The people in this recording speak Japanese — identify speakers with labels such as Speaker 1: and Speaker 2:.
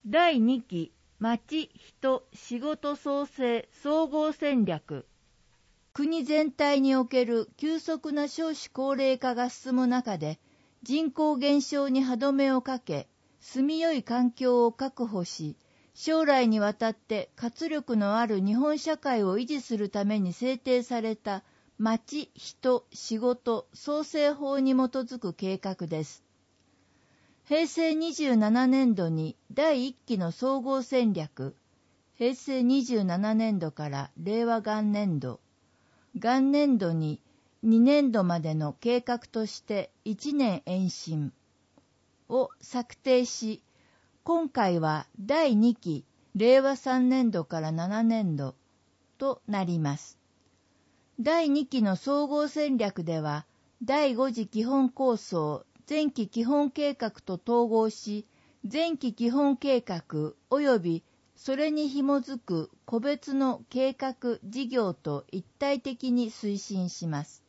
Speaker 1: 第2期町人仕事創生総合戦略。国全体における急速な少子高齢化が進む中で、人口減少に歯止めをかけ、住みよい環境を確保し、将来にわたって活力のある日本社会を維持するために制定された町人仕事創生法に基づく計画です。平成27年度に第1期の総合戦略、平成27年度から令和元年度、元年度に2年度までの計画として1年延伸を策定し、今回は第2期令和3年度から7年度となります。第2期の総合戦略では、第5次基本構想前期基本計画と統合し、前期基本計画及びそれに紐づく個別の計画事業と一体的に推進します。